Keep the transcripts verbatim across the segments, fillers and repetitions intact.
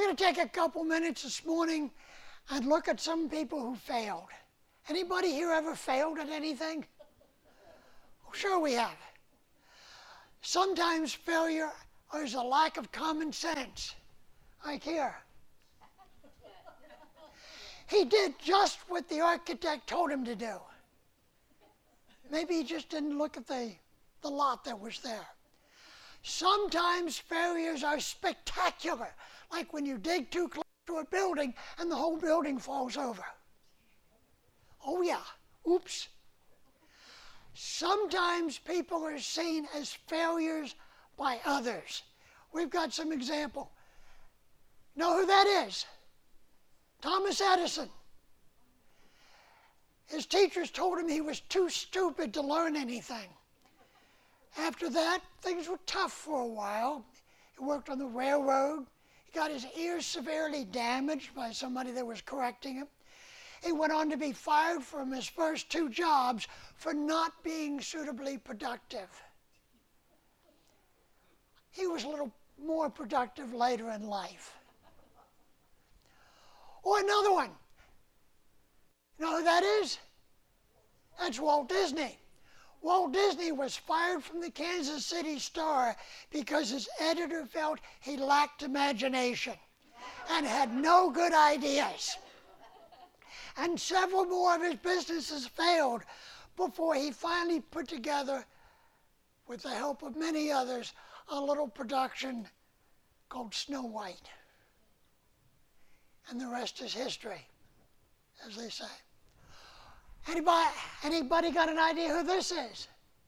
going to take a couple minutes this morning and look at some people who failed. Anybody here ever failed at anything? Oh, sure we have. Sometimes failure is a lack of common sense, like here. He did just what the architect told him to do. Maybe he just didn't look at the, the lot that was there. Sometimes failures are spectacular, like when you dig too close to a building and the whole building falls over. Oh yeah, oops. Sometimes people are seen as failures by others. We've got some example. Know who that is? Thomas Edison. His teachers told him he was too stupid to learn anything. After that, things were tough for a while. He worked on the railroad. He got his ears severely damaged by somebody that was correcting him. He went on to be fired from his first two jobs for not being suitably productive. He was a little more productive later in life. Or another one. You know who that is? That's Walt Disney. Walt Disney was fired from the Kansas City Star because his editor felt he lacked imagination and had no good ideas. And several more of his businesses failed before he finally put together, with the help of many others, a little production called Snow White. And the rest is history, as they say. Anybody, anybody got an idea who this is?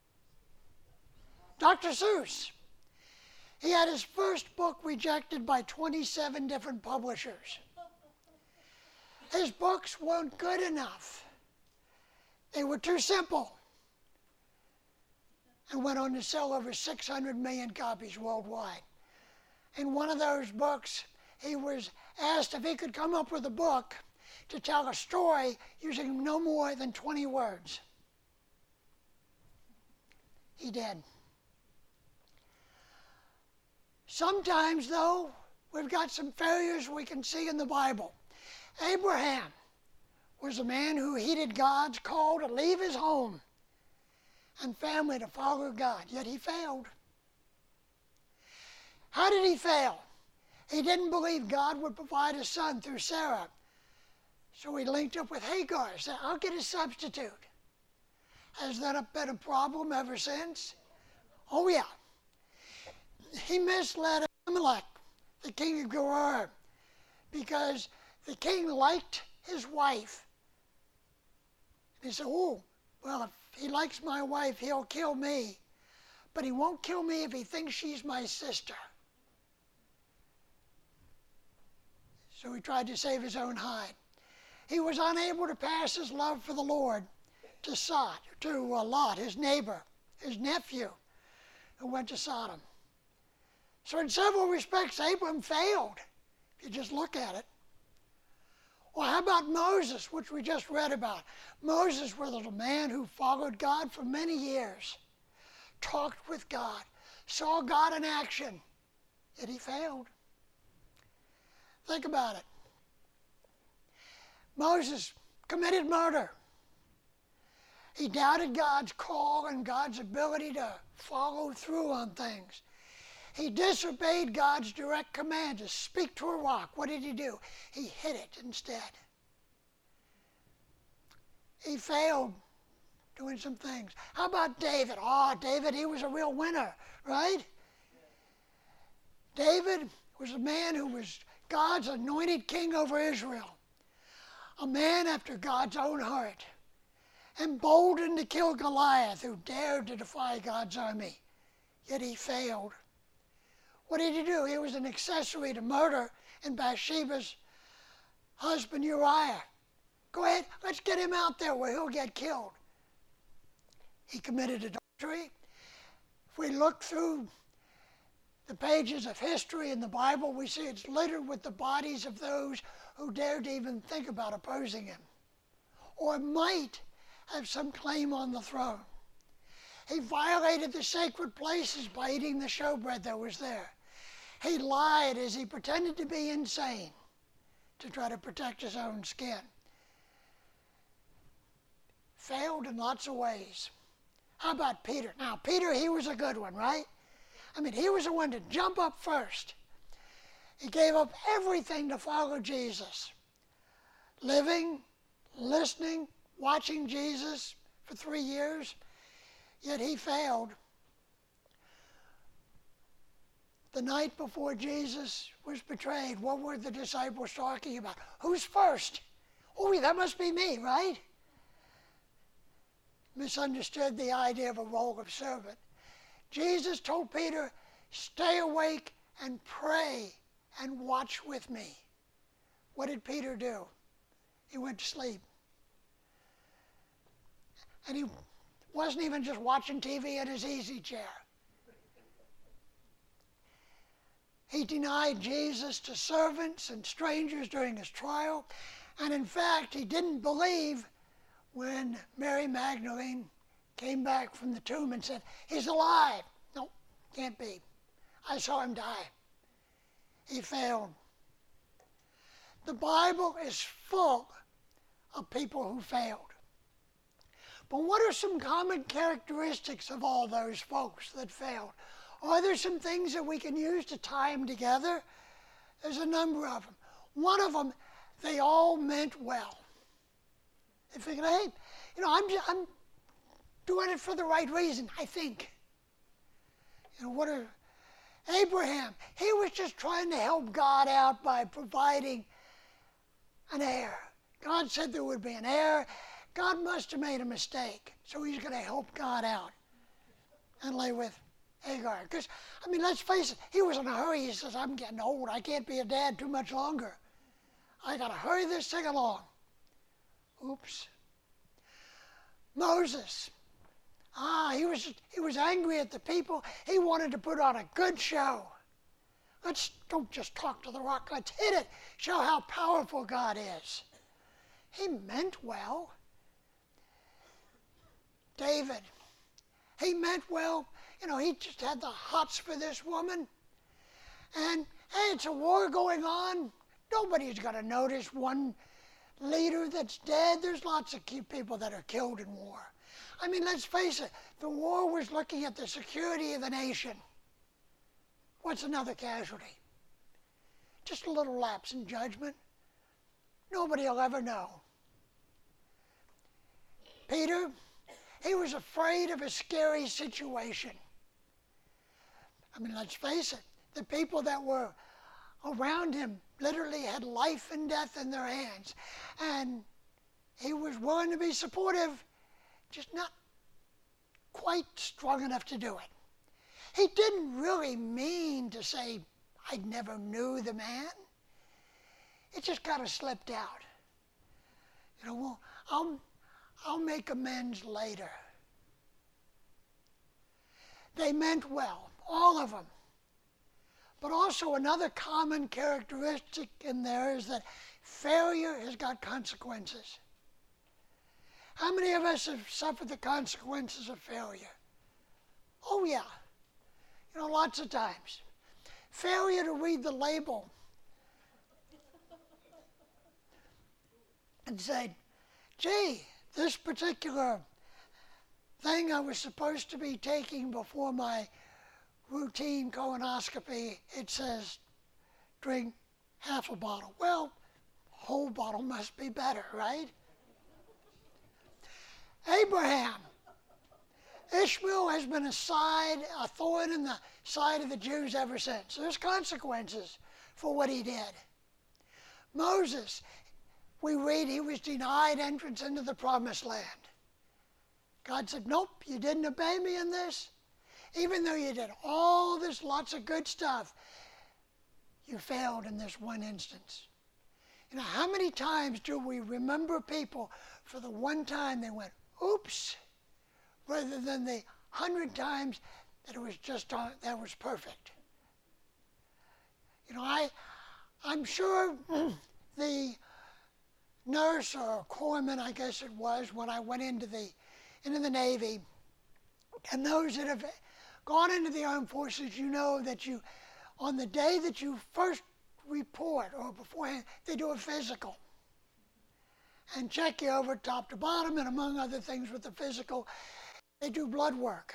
Doctor Seuss. He had his first book rejected by twenty-seven different publishers. His books weren't good enough. They were too simple. And went on to sell over six hundred million copies worldwide. In one of those books, he was asked if he could come up with a book to tell a story using no more than twenty words. He did. Sometimes, though, we've got some failures we can see in the Bible. Abraham was a man who heeded God's call to leave his home and family to follow God, yet he failed. How did he fail? He didn't believe God would provide a son through Sarah. So he linked up with Hagar and said, I'll get a substitute. Has that been a problem ever since? Oh yeah. He misled Abimelech, the king of Gerar, because the king liked his wife. And he said, oh, well, if he likes my wife, he'll kill me. But he won't kill me if he thinks she's my sister. So he tried to save his own hide. He was unable to pass his love for the Lord to Sod, to uh, Lot, his neighbor, his nephew, who went to Sodom. So in several respects, Abram failed, if you just look at it. Well, how about Moses, which we just read about? Moses was a man who followed God for many years, talked with God, saw God in action, yet he failed. Think about it. Moses committed murder. He doubted God's call and God's ability to follow through on things. He disobeyed God's direct command to speak to a rock. What did he do? He hit it instead. He failed doing some things. How about David? Oh, David, he was a real winner, right? David was a man who was God's anointed king over Israel. A man after God's own heart. Emboldened to kill Goliath, who dared to defy God's army. Yet he failed. What did he do? He was an accessory to murder in Bathsheba's husband Uriah. Go ahead, let's get him out there where he'll get killed. He committed adultery. If we look through the pages of history in the Bible, we see it's littered with the bodies of those who dared to even think about opposing him, or might have some claim on the throne. He violated the sacred places by eating the showbread that was there. He lied as he pretended to be insane to try to protect his own skin. Failed in lots of ways. How about Peter? Now, Peter, he was a good one, right? I mean, he was the one to jump up first. He gave up everything to follow Jesus. Living, listening, watching Jesus for three years, yet he failed. The night before Jesus was betrayed, what were the disciples talking about? Who's first? Oh, that must be me, right? Misunderstood the idea of a role of servant. Jesus told Peter, stay awake and pray and watch with me. What did Peter do? He went to sleep. And he wasn't even just watching T V in his easy chair. He denied Jesus to servants and strangers during his trial. And in fact, he didn't believe when Mary Magdalene came back from the tomb and said, he's alive. No, can't be. I saw him die. He failed. The Bible is full of people who failed. But what are some common characteristics of all those folks that failed? Are there some things that we can use to tie them together? There's a number of them. One of them, they all meant well. They figured, hey, you know, I'm, just, I'm doing it for the right reason, I think. You know, what are, Abraham, he was just trying to help God out by providing an heir. God said there would be an heir. God must have made a mistake, so he's going to help God out and lay with Hagar. Because, I mean, let's face it, he was in a hurry. He says, I'm getting old. I can't be a dad too much longer. I got to hurry this thing along. Oops. Moses. Ah, he was, he was angry at the people. He wanted to put on a good show. Let's don't just talk to the rock. Let's hit it. Show how powerful God is. He meant well. David. He meant well. You know, he just had the hots for this woman. And, hey, it's a war going on. Nobody's going to notice one leader that's dead. There's lots of people that are killed in war. I mean, let's face it. The war was looking at the security of the nation. What's another casualty? Just a little lapse in judgment. Nobody will ever know. Peter, he was afraid of a scary situation. I mean, let's face it, the people that were around him literally had life and death in their hands. And he was willing to be supportive, just not quite strong enough to do it. He didn't really mean to say, I never knew the man. It just kind of slipped out. You know, well, I'll, I'll make amends later. They meant well, all of them. But also another common characteristic in there is that failure has got consequences. How many of us have suffered the consequences of failure? Oh yeah, you know, lots of times. Failure to read the label and say, gee, this particular thing I was supposed to be taking before my routine colonoscopy, it says drink half a bottle. Well, whole bottle must be better, right? Abraham. Ishmael has been a side, a thorn in the side of the Jews ever since. There's consequences for what he did. Moses, we read he was denied entrance into the promised land. God said, nope, you didn't obey me in this. Even though you did all this, lots of good stuff, you failed in this one instance. You know, how many times do we remember people for the one time they went, oops, rather than the hundred times that it was just on, that was perfect? You know, I, I'm sure the nurse or corpsman, I guess it was, when I went into the into the Navy, and those that have gone into the armed forces, you know that you on the day that you first report or beforehand, they do a physical and check you over top to bottom, and among other things with the physical, they do blood work.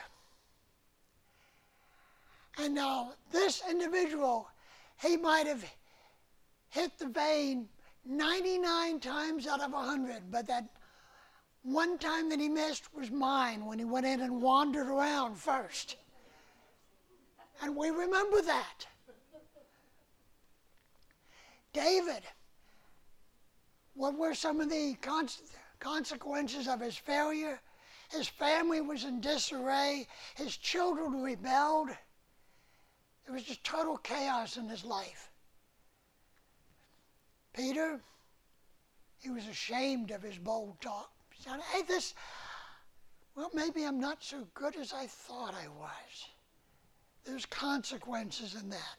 And now this individual, he might have hit the vein ninety-nine times out of one hundred, but that one time that he missed was mine when he went in and wandered around first. And we remember that. David, what were some of the consequences of his failure? His family was in disarray. His children rebelled. There was just total chaos in his life. Peter, he was ashamed of his bold talk. He said, hey, this, well, maybe I'm not so good as I thought I was. There's consequences in that.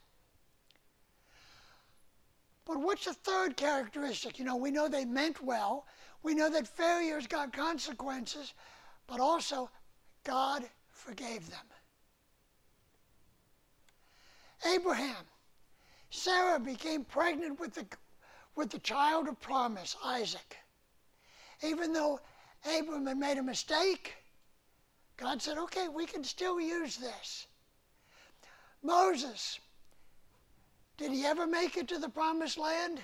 But what's the third characteristic? You know, we know they meant well. We know that failures got consequences, but also God forgave them. Abraham, Sarah became pregnant with the, with the child of promise, Isaac. Even though Abram had made a mistake, God said, okay, we can still use this. Moses, did he ever make it to the promised land?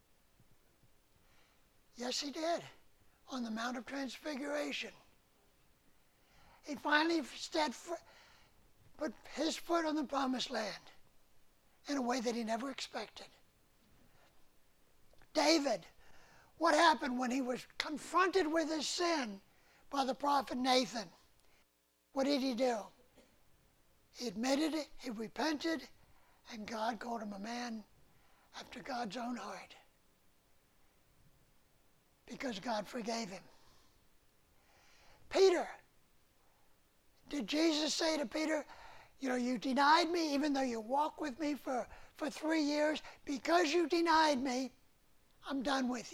Yes, he did, on the Mount of Transfiguration. He finally stepped, put his foot on the promised land in a way that he never expected. David, what happened when he was confronted with his sin by the prophet Nathan? What did he do? He admitted it, he repented, and God called him a man after God's own heart. Because God forgave him. Peter, did Jesus say to Peter, you know, you denied me even though you walked with me for, for three years. Because you denied me, I'm done with you.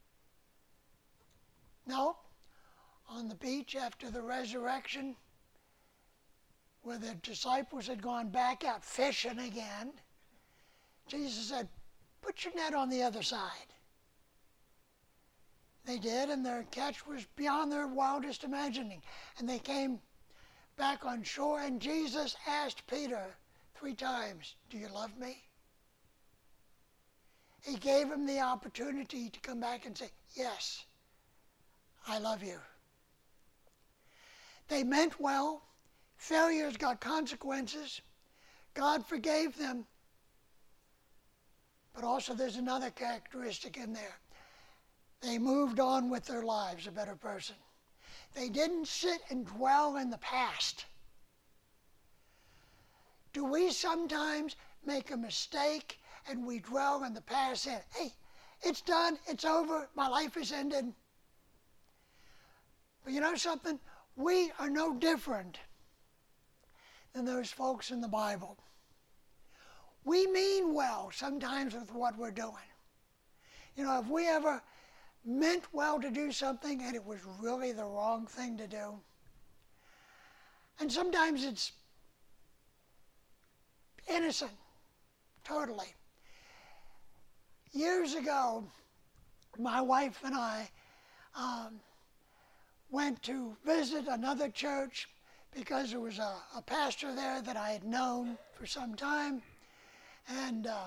No. On the beach after the resurrection, where the disciples had gone back out fishing again, Jesus said, put your net on the other side. They did, and their catch was beyond their wildest imagining. And they came back on shore, and Jesus asked Peter three times, do you love me? He gave him the opportunity to come back and say, yes, I love you. They meant well. Failures got consequences. God forgave them. But also there's another characteristic in there. They moved on with their lives, a better person. They didn't sit and dwell in the past. Do we sometimes make a mistake and we dwell in the past and, hey, it's done, it's over, my life is ended? But you know something? We are no different than those folks in the Bible. We mean well sometimes with what we're doing. You know, if we ever meant well to do something and it was really the wrong thing to do, and sometimes it's innocent, totally. Years ago, my wife and I um, went to visit another church because there was a, a pastor there that I had known for some time. And uh,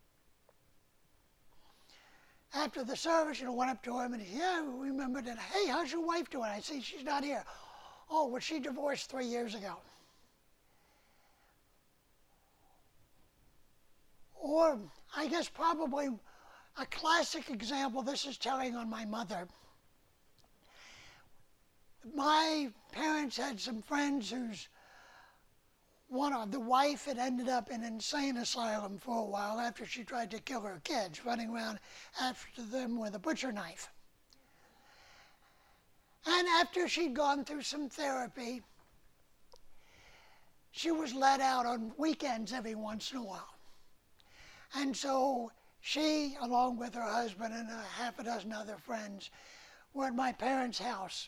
after the service, you know, went up to him and he, yeah, we remembered it. Hey, how's your wife doing? I see she's not here. Oh, well, she divorced three years ago. Or I guess probably a classic example, this is telling on my mother. My parents had some friends whose one of the wife had ended up in an insane asylum for a while after she tried to kill her kids, running around after them with a butcher knife. And after she'd gone through some therapy, she was let out on weekends every once in a while. And so she, along with her husband and a half a dozen other friends, were at my parents' house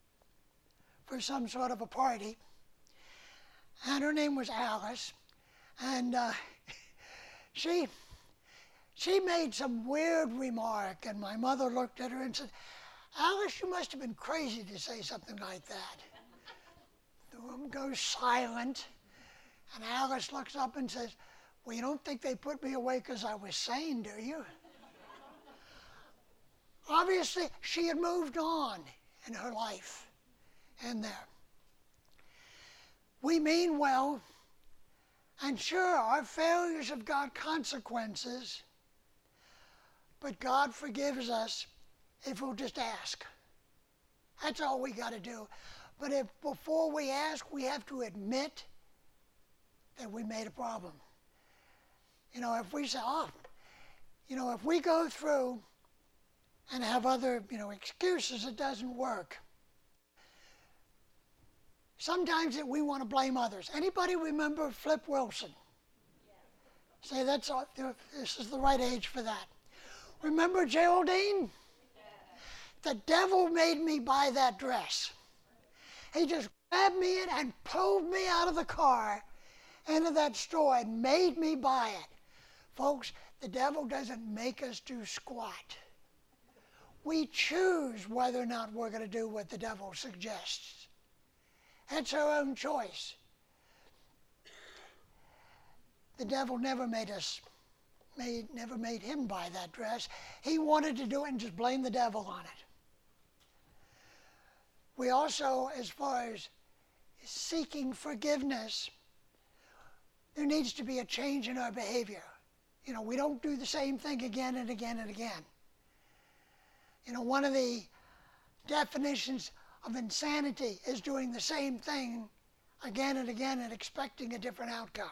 for some sort of a party. And her name was Alice. And uh, she, she made some weird remark, and my mother looked at her and said, Alice, you must have been crazy to say something like that. The room goes silent, and Alice looks up and says, well, you don't think they put me away because I was sane, do you? Obviously, she had moved on in her life and there. We mean well, and sure, our failures have got consequences, but God forgives us if we'll just ask. That's all we got to do. But if before we ask, we have to admit that we made a problem. You know, if we say, oh, you know, if we go through and have other, you know, excuses, it doesn't work. Sometimes it, we want to blame others. Anybody remember Flip Wilson? Say that's all, this is the right age for that. Remember Geraldine? The devil made me buy that dress. He just grabbed me in and pulled me out of the car into that store and made me buy it. Folks, the devil doesn't make us do squat. We choose whether or not we're going to do what the devil suggests. That's our own choice. The devil never made us, made, never made him buy that dress. He wanted to do it and just blame the devil on it. We also, as far as seeking forgiveness, there needs to be a change in our behavior. You know, we don't do the same thing again and again and again. You know, one of the definitions of insanity is doing the same thing again and again and expecting a different outcome.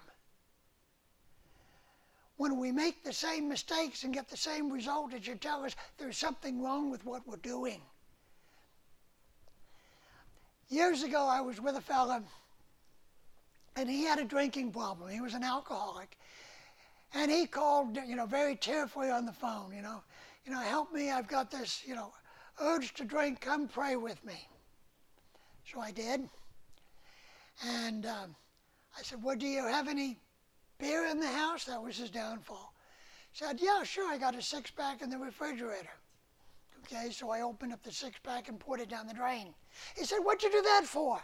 When we make the same mistakes and get the same result, it should tell us there's something wrong with what we're doing. Years ago, I was with a fella, and he had a drinking problem. He was an alcoholic. And he called, you know, very tearfully on the phone, you know, you know, help me, I've got this, you know, urge to drink, come pray with me. So I did. And um, I said, well, do you have any beer in the house? That was his downfall. He said, yeah, sure, I got a six-pack in the refrigerator. Okay, so I opened up the six-pack and poured it down the drain. He said, what'd you do that for?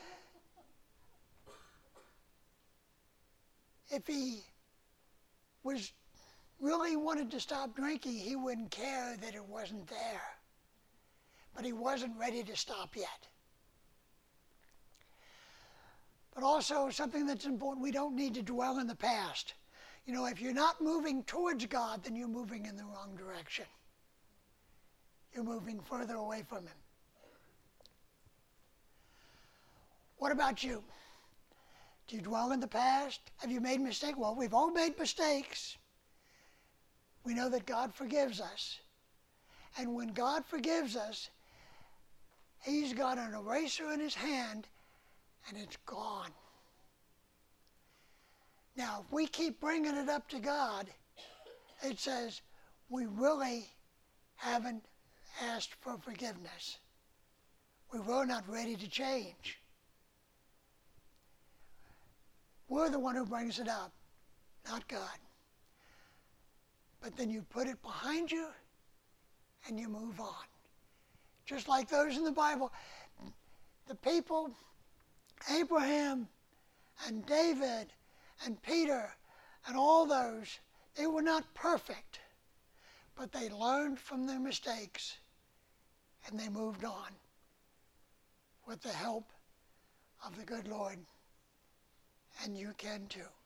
If he was really wanted to stop drinking, he wouldn't care that it wasn't there. But he wasn't ready to stop yet. But also something that's important, we don't need to dwell in the past. You know, if you're not moving towards God, then you're moving in the wrong direction. You're moving further away from Him. What about you? Do you dwell in the past? Have you made mistakes? Well, we've all made mistakes. We know that God forgives us. And when God forgives us, He's got an eraser in His hand and it's gone. Now, if we keep bringing it up to God, it says we really haven't asked for forgiveness. We were not ready to change. We're the one who brings it up, not God. But then you put it behind you and you move on. Just like those in the Bible, the people, Abraham and David and Peter and all those, they were not perfect, but they learned from their mistakes and they moved on with the help of the good Lord. And you can too.